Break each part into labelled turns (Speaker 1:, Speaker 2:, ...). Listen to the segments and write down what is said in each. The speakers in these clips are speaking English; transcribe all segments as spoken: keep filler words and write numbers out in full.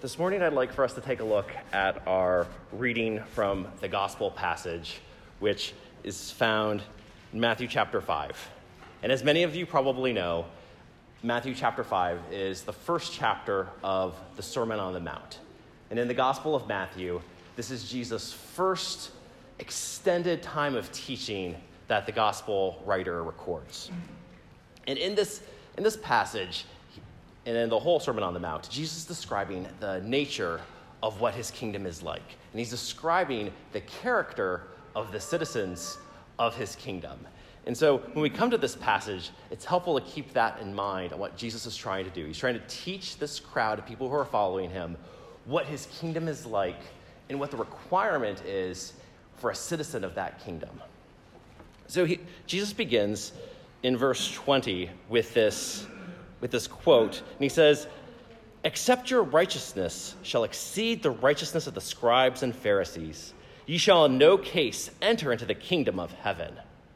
Speaker 1: This morning I'd like for us to take a look at our reading from the gospel passage, which is found in Matthew chapter five. And as many of you probably know, Matthew chapter five is the first chapter of the Sermon on the Mount. And in the Gospel of Matthew, this is Jesus' first extended time of teaching that the gospel writer records. And in this, in this passage, and in the whole Sermon on the Mount, Jesus is describing the nature of what his kingdom is like. And he's describing the character of the citizens of his kingdom. And so when we come to this passage, it's helpful to keep that in mind on what Jesus is trying to do. He's trying to teach this crowd of people who are following him what his kingdom is like and what the requirement is for a citizen of that kingdom. So he, Jesus begins in verse twenty with this with this quote, and he says, "Except your righteousness shall exceed the righteousness of the scribes and Pharisees, ye shall in no case enter into the kingdom of heaven."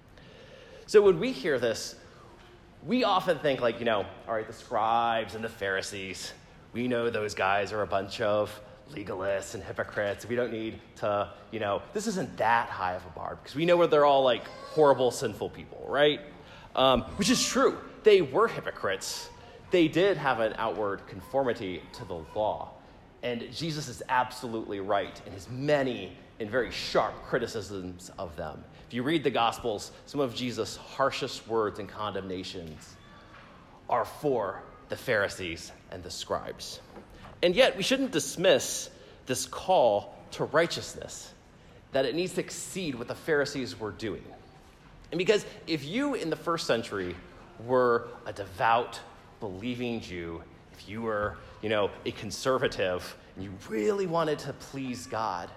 Speaker 1: So when we hear this, we often think like, you know, all right, the scribes and the Pharisees, we know those guys are a bunch of legalists and hypocrites. We don't need to, you know, this isn't that high of a bar because we know where they're all like horrible, sinful people, right? Um, which is true. They were hypocrites. They did have an outward conformity to the law. And Jesus is absolutely right in his many and very sharp criticisms of them. If you read the Gospels, some of Jesus' harshest words and condemnations are for the Pharisees and the scribes. And yet, we shouldn't dismiss this call to righteousness, that it needs to exceed what the Pharisees were doing. And because if you in the first century were a devout, believing Jew, if you were, you know, a conservative and you really wanted to please God,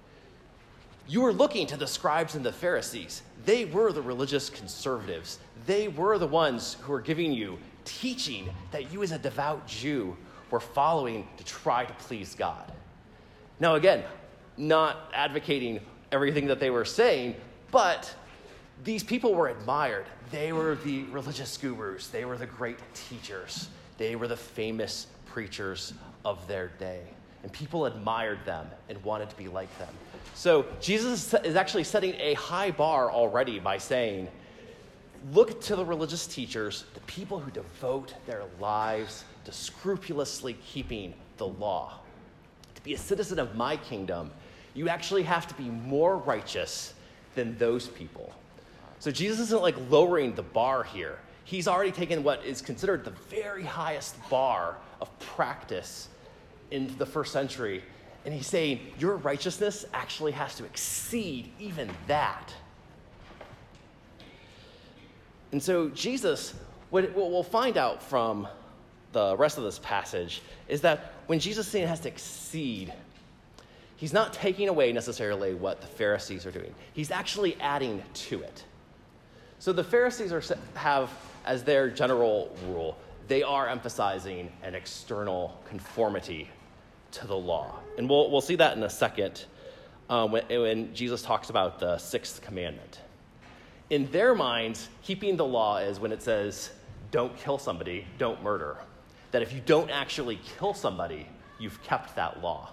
Speaker 1: you were looking to the scribes and the Pharisees. They were the religious conservatives. They were the ones who were giving you teaching that you as a devout Jew were following to try to please God. Now again, not advocating everything that they were saying, but these people were admired. They were the religious gurus. They were the great teachers. They were the famous preachers of their day. And people admired them and wanted to be like them. So Jesus is actually setting a high bar already by saying, look to the religious teachers, the people who devote their lives to scrupulously keeping the law. To be a citizen of my kingdom, you actually have to be more righteous than those people. So Jesus isn't like lowering the bar here. He's already taken what is considered the very highest bar of practice in the first century. And he's saying your righteousness actually has to exceed even that. And so Jesus, what we'll find out from the rest of this passage is that when Jesus is saying it has to exceed, he's not taking away necessarily what the Pharisees are doing. He's actually adding to it. So the Pharisees are, have, as their general rule, they are emphasizing an external conformity to the law. And we'll we'll see that in a second um, when, when Jesus talks about the sixth commandment. In their minds, keeping the law is when it says, don't kill somebody, don't murder. That if you don't actually kill somebody, you've kept that law.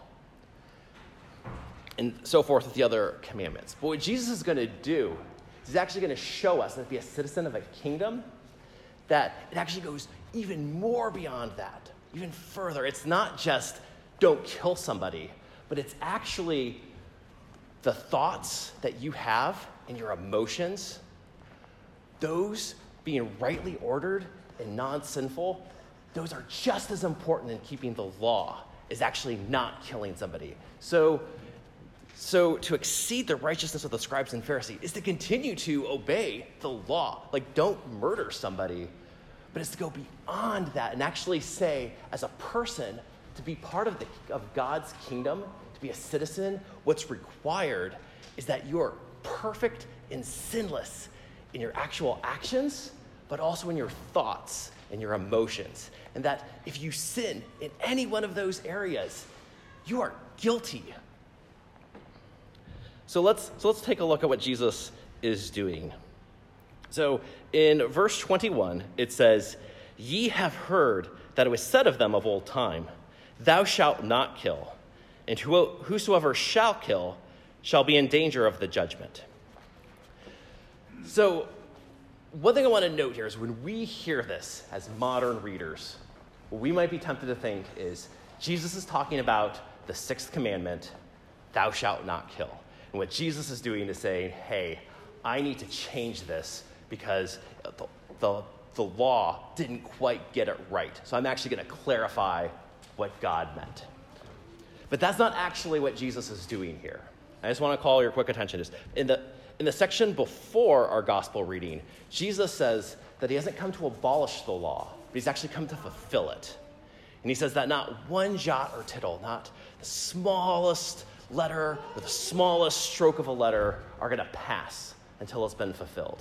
Speaker 1: And so forth with the other commandments. But what Jesus is going to do, he's actually going to show us that to be a citizen of a kingdom, that it actually goes even more beyond that, even further. It's not just don't kill somebody, but it's actually the thoughts that you have and your emotions, those being rightly ordered and non-sinful, those are just as important in keeping the law as actually not killing somebody. So, so to exceed the righteousness of the scribes and Pharisees is to continue to obey the law. Like, don't murder somebody, but it's to go beyond that and actually say, as a person, to be part of, the, of God's kingdom, to be a citizen, what's required is that you're perfect and sinless in your actual actions, but also in your thoughts and your emotions. And that if you sin in any one of those areas, you are guilty. So let's, so let's take a look at what Jesus is doing. So in verse twenty-one, it says, "Ye have heard that it was said of them of old time, thou shalt not kill, and whosoever shall kill shall be in danger of the judgment. So, one thing I want to note here is when we hear this as modern readers, what we might be tempted to think is Jesus is talking about the sixth commandment, thou shalt not kill. And what Jesus is doing is saying, hey, I need to change this because the, the, the law didn't quite get it right. So I'm actually going to clarify what God meant. But that's not actually what Jesus is doing here. I just want to call your quick attention to this. In the In the section before our gospel reading, Jesus says that he hasn't come to abolish the law, but he's actually come to fulfill it. And he says that not one jot or tittle, not the smallest letter or the smallest stroke of a letter are going to pass until it's been fulfilled.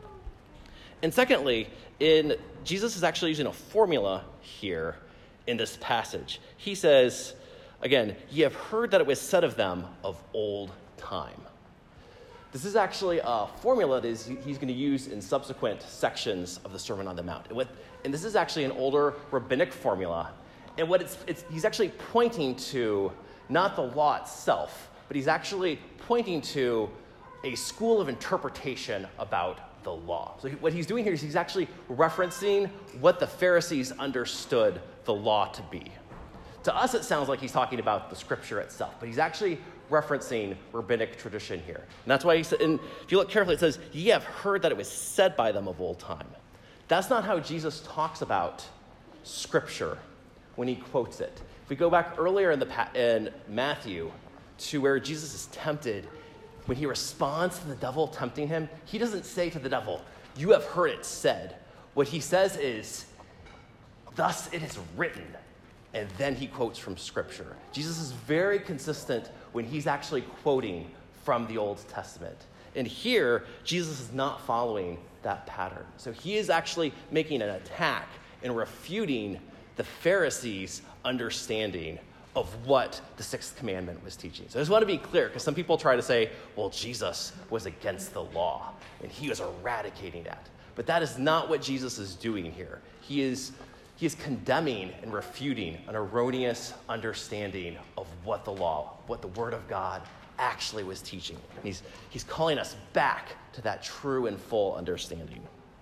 Speaker 1: And secondly, in Jesus is actually using a formula here in this passage. He says, again, ye have heard that it was said of them of old time. This is actually a formula that is, he's going to use in subsequent sections of the Sermon on the Mount. And, what, and this is actually an older rabbinic formula. And what it's, it's, he's actually pointing to not the law itself, but he's actually pointing to a school of interpretation about the law. So he, what he's doing here is he's actually referencing what the Pharisees understood the law to be. To us, it sounds like he's talking about the scripture itself, but he's actually referencing rabbinic tradition here. And that's why he said, and if you look carefully, it says, ye have heard that it was said by them of old time. That's not how Jesus talks about scripture when he quotes it. If we go back earlier in, the in Matthew to where Jesus is tempted, when he responds to the devil tempting him, he doesn't say to the devil, you have heard it said. What he says is, thus it is written. And then he quotes from Scripture. Jesus is very consistent when he's actually quoting from the Old Testament. And here, Jesus is not following that pattern. So he is actually making an attack and refuting the Pharisees' understanding of what the sixth commandment was teaching. So I just want to be clear, because some people try to say, well, Jesus was against the law, and he was eradicating that. But that is not what Jesus is doing here. He is He is condemning and refuting an erroneous understanding of what the law, what the Word of God actually was teaching. And he's, he's calling us back to that true and full understanding.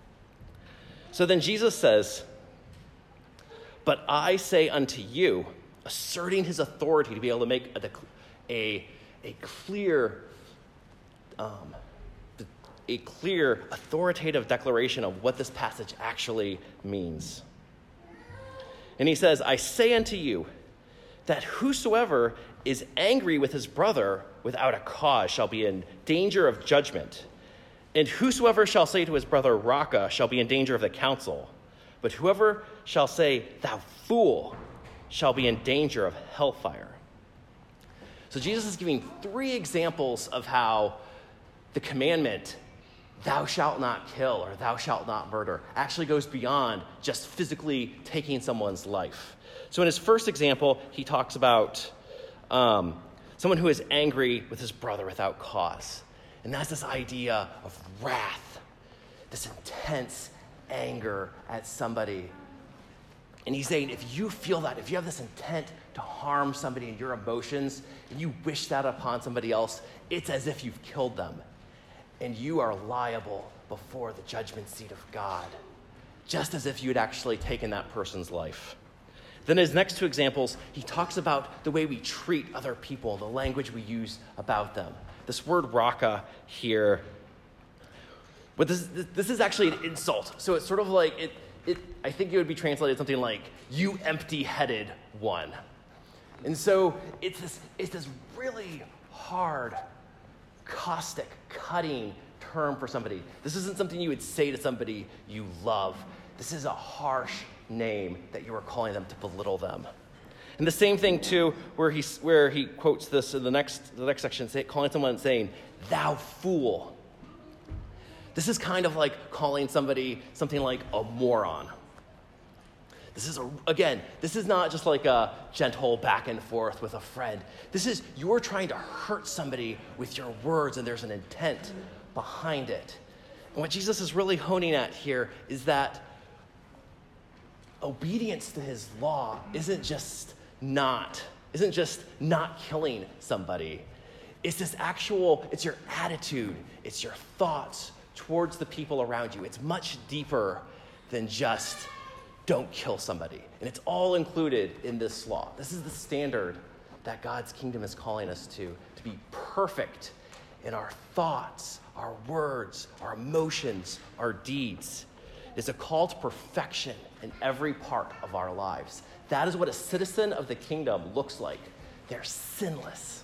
Speaker 1: So then Jesus says, but I say unto you, asserting his authority to be able to make a, a, a clear, um, a clear authoritative declaration of what this passage actually means. And he says, I say unto you that whosoever is angry with his brother without a cause shall be in danger of judgment. And whosoever shall say to his brother, Raca, shall be in danger of the council. But whoever shall say, thou fool, shall be in danger of hellfire. So Jesus is giving three examples of how the commandment, thou shalt not kill or thou shalt not murder, actually goes beyond just physically taking someone's life. So in his first example, he talks about um, someone who is angry with his brother without cause. And that's this idea of wrath, this intense anger at somebody. And he's saying, if you feel that, if you have this intent to harm somebody in your emotions, and you wish that upon somebody else, it's as if you've killed them. And you are liable before the judgment seat of God, just as if you had actually taken that person's life. Then his next two examples, he talks about the way we treat other people, the language we use about them. This word Raca here, but this, this is actually an insult. So it's sort of like, it, it. I think it would be translated something like, you empty-headed one. And so it's this, it's this really hard, caustic, cutting term for somebody. This isn't something you would say to somebody you love. This is a harsh name that you are calling them to belittle them. And the same thing too, where he where he quotes this in the next the next section, say, calling someone saying, "Thou fool." This is kind of like calling somebody something like a moron. This is, a, again, this is not just like a gentle back and forth with a friend. This is, you're trying to hurt somebody with your words, and there's an intent behind it. And what Jesus is really honing at here is that obedience to his law isn't just not, isn't just not killing somebody. It's this actual, it's your attitude, it's your thoughts towards the people around you. It's much deeper than just don't kill somebody. And it's all included in this law. This is the standard that God's kingdom is calling us to, to be perfect in our thoughts, our words, our emotions, our deeds. It's a call to perfection in every part of our lives. That is what a citizen of the kingdom looks like. They're sinless.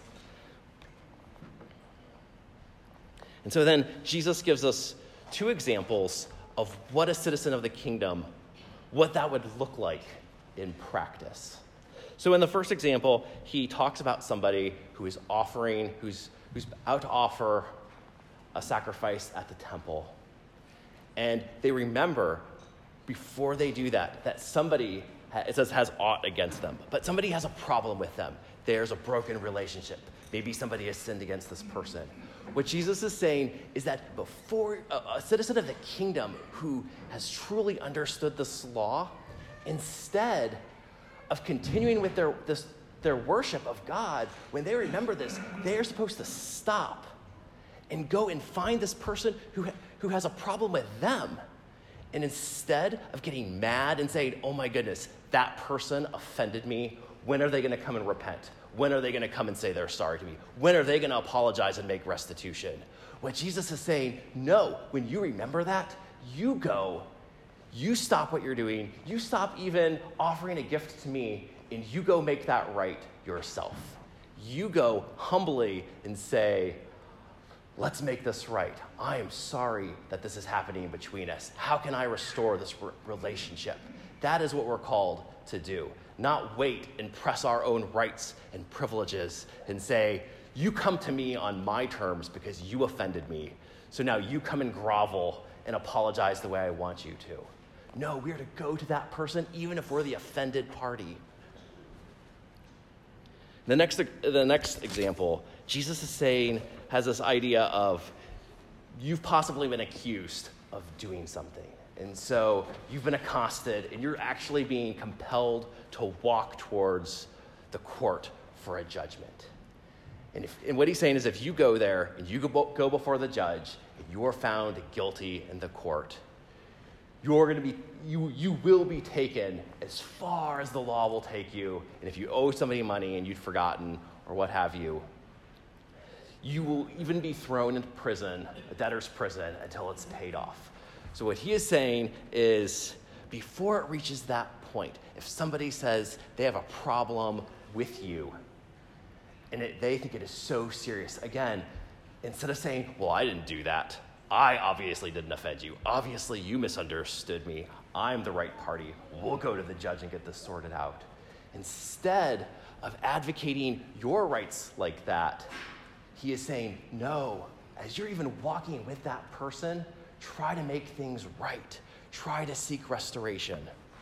Speaker 1: And so then Jesus gives us two examples of what a citizen of the kingdom, what that would look like in practice. So in the first example, he talks about somebody who is offering, who's, who's out to offer a sacrifice at the temple. And they remember before they do that, that somebody, it says has aught against them, but somebody has a problem with them. There's a broken relationship. Maybe somebody has sinned against this person. What Jesus is saying is that before a, a citizen of the kingdom who has truly understood this law, instead of continuing with their, this, their worship of God, when they remember this, they are supposed to stop and go and find this person who, who has a problem with them. And instead of getting mad and saying, oh my goodness, that person offended me, when are they going to come and repent? When are they going to come and say they're sorry to me? When are they going to apologize and make restitution? What Jesus is saying, no, when you remember that, you go, you stop what you're doing, you stop even offering a gift to me, and you go make that right yourself. You go humbly and say, let's make this right. I am sorry that this is happening between us. How can I restore this re- relationship? That is what we're called to do. Not wait and press our own rights and privileges and say, you come to me on my terms because you offended me. So now you come and grovel and apologize the way I want you to. No, we are to go to that person even if we're the offended party. The next, the next example, Jesus is saying, has this idea of you've possibly been accused of doing something. And so you've been accosted and you're actually being compelled to walk towards the court for a judgment. And, if, and what he's saying is if you go there and you go, go before the judge and you are found guilty in the court, you're going to be, you, you will be taken as far as the law will take you. And if you owe somebody money and you'd forgotten or what have you, you will even be thrown into prison, a debtor's prison, until it's paid off. So what he is saying is, before it reaches that point, if somebody says they have a problem with you, and it, they think it is so serious, again, instead of saying, well, I didn't do that, I obviously didn't offend you, obviously you misunderstood me, I'm the right party, we'll go to the judge and get this sorted out. Instead of advocating your rights like that, he is saying, no, as you're even walking with that person, try to make things right. Try to seek restoration.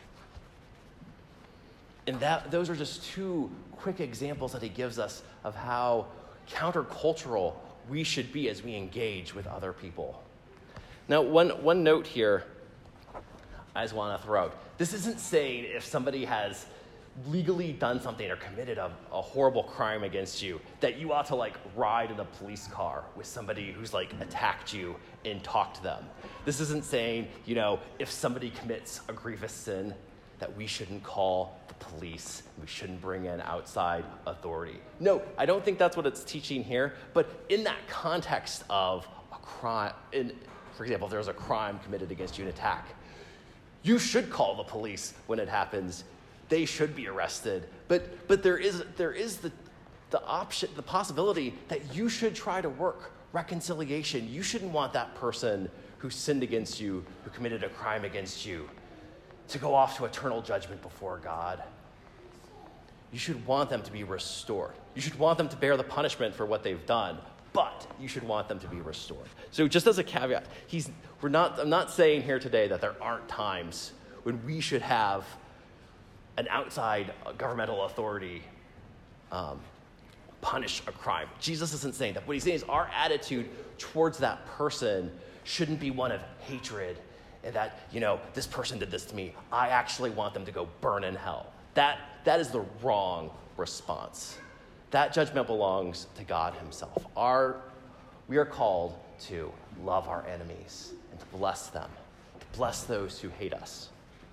Speaker 1: And that those are just two quick examples that he gives us of how countercultural we should be as we engage with other people. Now, one, one note here I just want to throw out. This isn't saying if somebody has legally done something or committed a, a horrible crime against you, that you ought to like ride in a police car with somebody who's like attacked you and talk to them. This isn't saying, you know, if somebody commits a grievous sin, that we shouldn't call the police, we shouldn't bring in outside authority. No, I don't think that's what it's teaching here, but in that context of a crime, in, for example, if there's a crime committed against you, an attack, you should call the police when it happens. They should be arrested, but but there is there is the the option, the possibility that you should try to work reconciliation. You shouldn't want that person who sinned against you, who committed a crime against you, to go off to eternal judgment before God. You should want them to be restored. You should want them to bear the punishment for what they've done, but you should want them to be restored. So just as a caveat, he's we're not I'm not saying here today that there aren't times when we should have an outside governmental authority um, punish a crime. Jesus isn't saying that. What he's saying is our attitude towards that person shouldn't be one of hatred and that, you know, this person did this to me. I actually want them to go burn in hell. That, that is the wrong response. That judgment belongs to God himself. Our, we are called to love our enemies and to bless them, to bless those who hate us.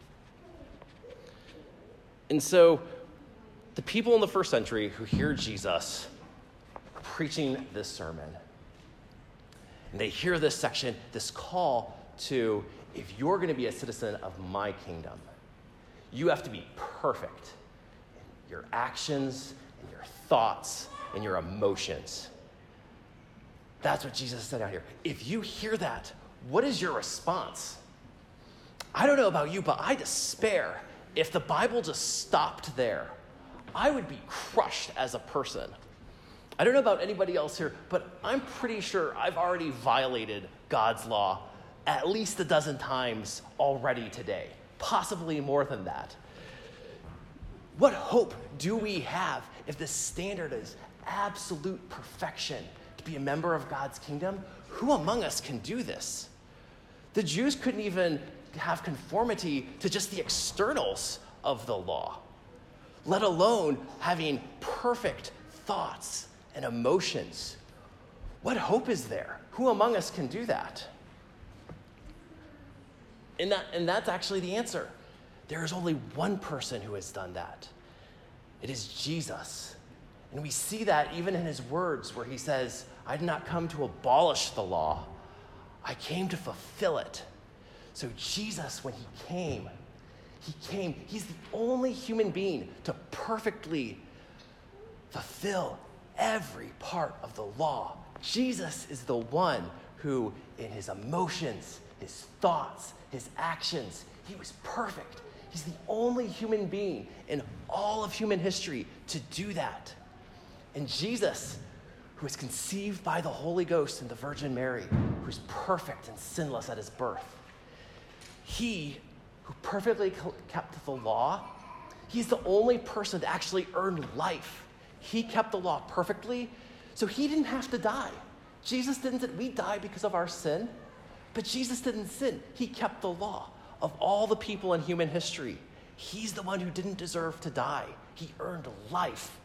Speaker 1: And so the people in the first century who hear Jesus preaching this sermon, and they hear this section, this call to, if you're going to be a citizen of my kingdom, you have to be perfect in your actions and your thoughts and your emotions. That's what Jesus said out here. If you hear that, what is your response? I don't know about you, but I despair. If the Bible just stopped there, I would be crushed as a person. I don't know about anybody else here, but I'm pretty sure I've already violated God's law at least a dozen times already today, possibly more than that. What hope do we have if the standard is absolute perfection to be a member of God's kingdom? Who among us can do this? The Jews couldn't even have conformity to just the externals of the law, let alone having perfect thoughts and emotions. What hope is there? Who among us can do that? And, that, and that's actually the answer. There is only one person who has done that. It is Jesus. And we see that even in his words where he says, I did not come to abolish the law. I came to fulfill it. So Jesus, when he came, he came, he's the only human being to perfectly fulfill every part of the law. Jesus is the one who, in his emotions, his thoughts, his actions, he was perfect. He's the only human being in all of human history to do that. And Jesus, who was conceived by the Holy Ghost and the Virgin Mary, who's perfect and sinless at his birth, he who perfectly kept the law, he's the only person to actually earn life. He kept the law perfectly, so he didn't have to die. Jesus didn't, we die because of our sin, but Jesus didn't sin. He kept the law. Of all the people in human history, he's the one who didn't deserve to die. He earned life.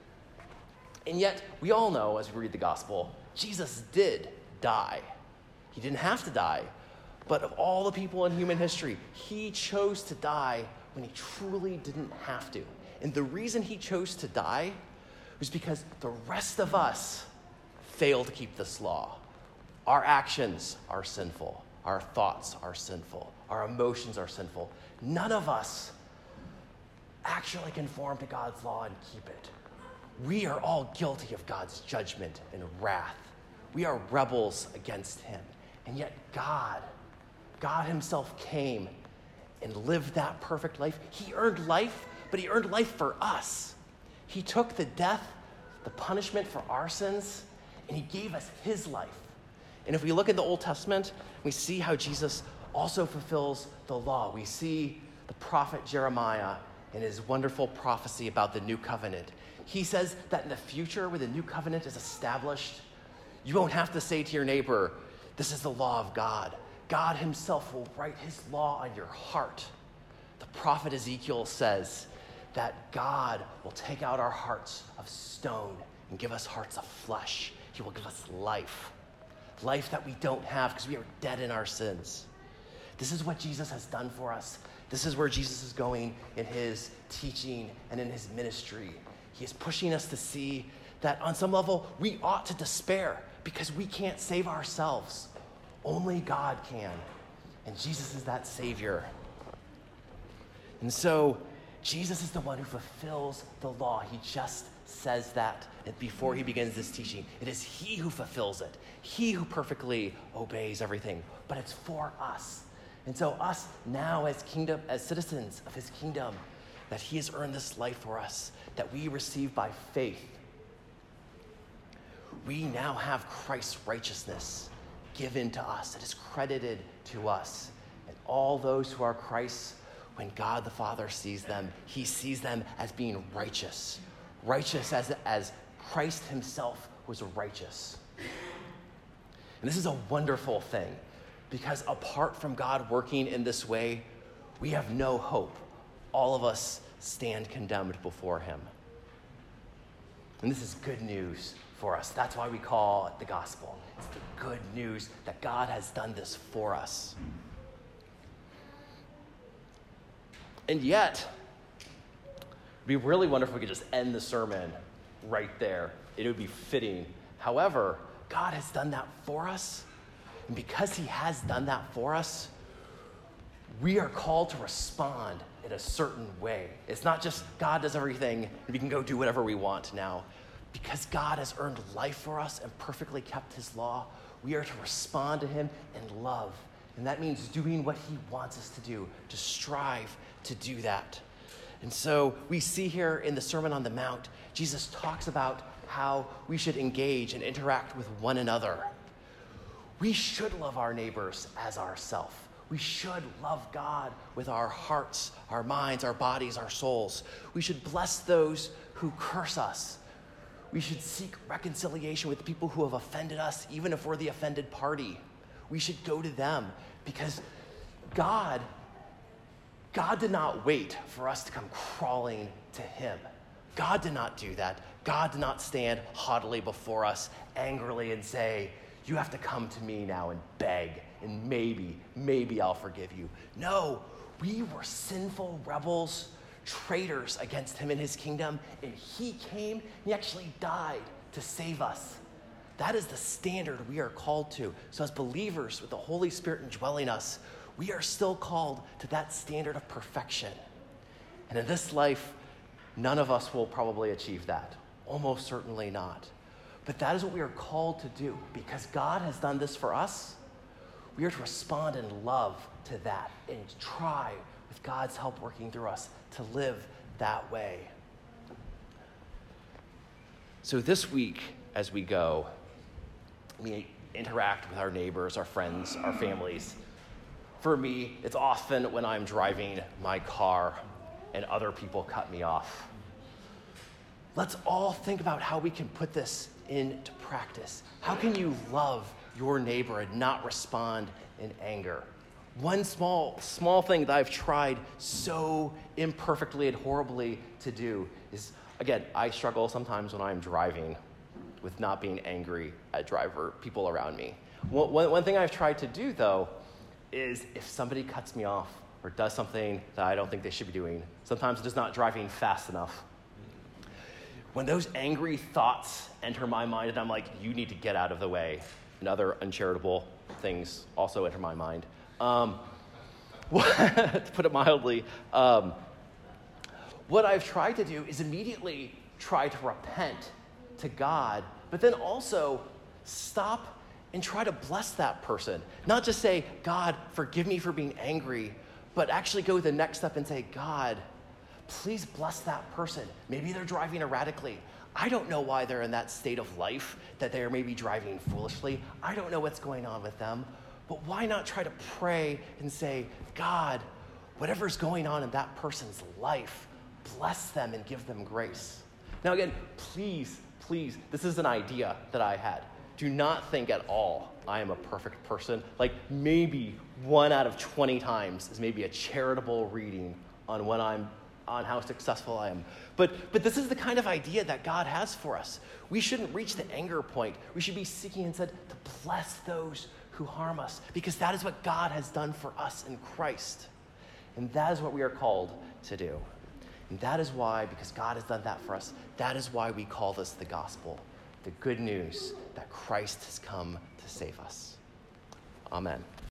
Speaker 1: And yet, we all know as we read the gospel, Jesus did die. He didn't have to die, but of all the people in human history, he chose to die when he truly didn't have to. And the reason he chose to die was because the rest of us fail to keep this law. Our actions are sinful. Our thoughts are sinful. Our emotions are sinful. None of us actually conform to God's law and keep it. We are all guilty of God's judgment and wrath. We are rebels against him. And yet God, God himself came and lived that perfect life. He earned life, but he earned life for us. He took the death, the punishment for our sins, and he gave us his life. And if we look at the Old Testament, we see how Jesus also fulfills the law. We see the prophet Jeremiah in his wonderful prophecy about the new covenant. He says that in the future, when the new covenant is established, you won't have to say to your neighbor, this is the law of God. God himself will write his law on your heart. The prophet Ezekiel says that God will take out our hearts of stone and give us hearts of flesh. He will give us life. Life that we don't have because we are dead in our sins. This is what Jesus has done for us. This is where Jesus is going in his teaching and in his ministry. He is pushing us to see that on some level we ought to despair because we can't save ourselves. Only God can. And Jesus is that Savior. And so Jesus is the one who fulfills the law. He just says that before he begins this teaching. It is he who fulfills it. He who perfectly obeys everything. But it's for us. And so us now as kingdom, as citizens of his kingdom, that he has earned this life for us, that we receive by faith. We now have Christ's righteousness given to us. It is credited to us. And all those who are Christ's, when God the Father sees them, he sees them as being righteous. Righteous as, as Christ himself was righteous. And this is a wonderful thing because apart from God working in this way, we have no hope. All of us stand condemned before him. And this is good news for us. That's why we call it the gospel. It's the good news that God has done this for us. And yet, it'd be really wonderful if we could just end the sermon right there. It would be fitting. However, God has done that for us. And because he has done that for us, we are called to respond in a certain way. It's not just God does everything and we can go do whatever we want now. Because God has earned life for us and perfectly kept his law, we are to respond to him in love. And that means doing what he wants us to do, to strive to do that. And so we see here in the Sermon on the Mount, Jesus talks about how we should engage and interact with one another. We should love our neighbors as ourselves. We should love God with our hearts, our minds, our bodies, our souls. We should bless those who curse us. We should seek reconciliation with the people who have offended us, even if we're the offended party. We should go to them because God, God did not wait for us to come crawling to him. God did not do that. God did not stand haughtily before us angrily and say, you have to come to me now and beg, and maybe, maybe I'll forgive you. No, we were sinful rebels, traitors against him and his kingdom, and he came and he actually died to save us. That is the standard we are called to. So as believers with the Holy Spirit indwelling us, we are still called to that standard of perfection. And in this life, none of us will probably achieve that. Almost certainly not. But that is what we are called to do. Because God has done this for us, we are to respond in love to that and try, with God's help working through us, to live that way. So this week, as we go, we interact with our neighbors, our friends, our families. For me, it's often when I'm driving my car and other people cut me off. Let's all think about how we can put this into practice. How can you love your neighbor and not respond in anger? One small, small thing that I've tried so imperfectly and horribly to do is, again, I struggle sometimes when I'm driving with not being angry at driver people around me. One, one, one thing I've tried to do, though, is if somebody cuts me off or does something that I don't think they should be doing, sometimes it is not driving fast enough. When those angry thoughts enter my mind and I'm like, you need to get out of the way, and other uncharitable things also enter my mind, um, to put it mildly, um, what I've tried to do is immediately try to repent to God, but then also stop and try to bless that person. Not just say, God, forgive me for being angry, but actually go the next step and say, God, please bless that person. Maybe they're driving erratically. I don't know why they're in that state of life, that they're maybe driving foolishly. I don't know what's going on with them. But why not try to pray and say, God, whatever's going on in that person's life, bless them and give them grace. Now again, please, please, this is an idea that I had. Do not think at all I am a perfect person. Like maybe one out of twenty times is maybe a charitable reading on when I'm on how successful I am. But but this is the kind of idea that God has for us. We shouldn't reach the anger point. We should be seeking instead to bless those who harm us, because that is what God has done for us in Christ. And that is what we are called to do. And that is why, because God has done that for us, that is why we call this the gospel, the good news that Christ has come to save us. Amen.